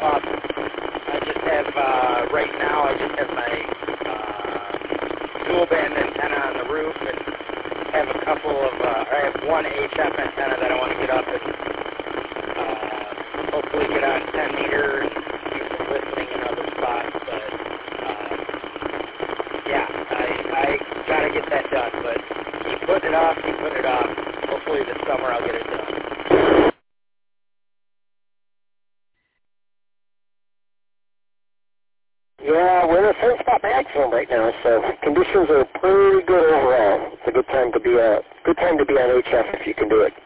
up. I just have, right now, I just have my dual band antenna on the roof and have a couple of, I have one HF antenna that I want to get up and hopefully get on 10 meter and do some listening in other spots. But, yeah, I got to get that done. But keep putting it off, Hopefully this summer I'll get it done. Yeah, we're in a sunspot maximum right now, so conditions are pretty good overall. It's a good time to be on HF if you can do it.